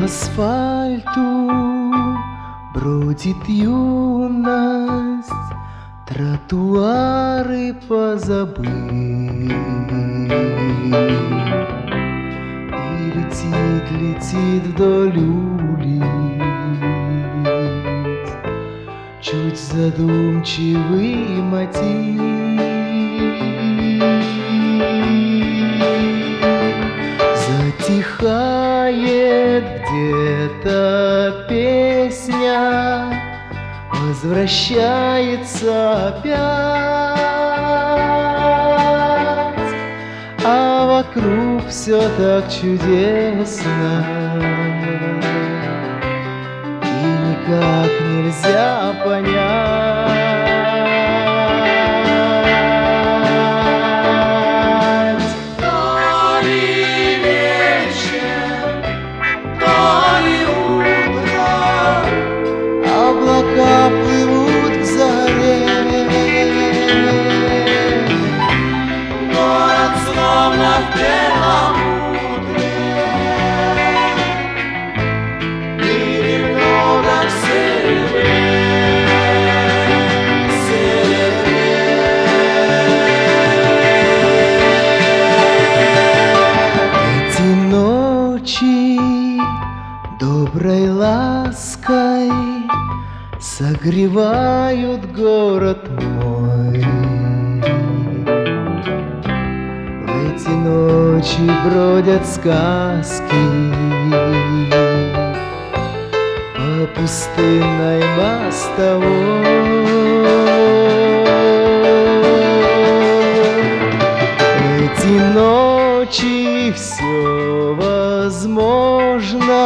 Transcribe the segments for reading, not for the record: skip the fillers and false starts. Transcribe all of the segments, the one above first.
асфальту бродит юность, тротуары позабыть. И летит, летит вдоль улиц чуть задумчивый мотив. Затихает где-то песня, возвращается опять, а вокруг все так чудесно, и никак нельзя понять. Облака плывут к заре, город словно в перламутре, и немного в серебре, Эти ночи доброй лаской согревают город мой. В эти ночи бродят сказки по пустынной мостовой. В эти ночи все возможно.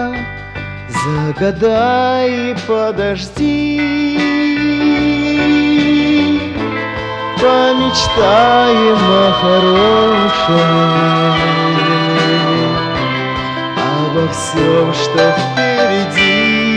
Загадай и подожди, помечтаем о хорошем, обо всем, что впереди.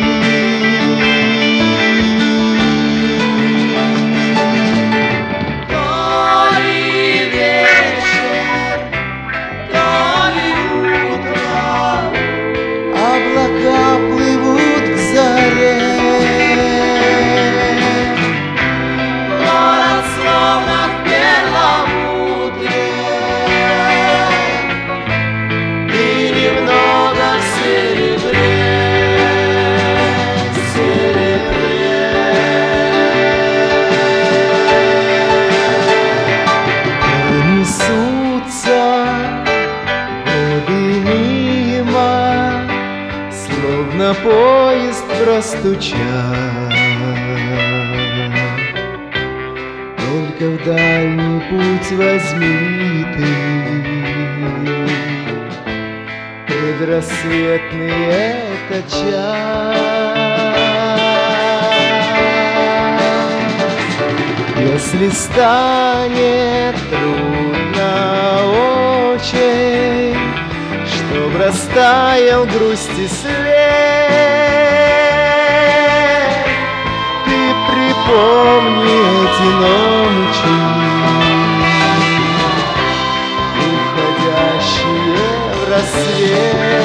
Облака плывут к заре, город словно в перламутре, и немного в серебре, пронесутся годы мимо, словно поезд простучат. Только в дальний путь возьми ты предрассветный этот час. Если станет трудно очень, чтоб растаял грусти след, ты припомни эти ночи, уходящие в рассвет.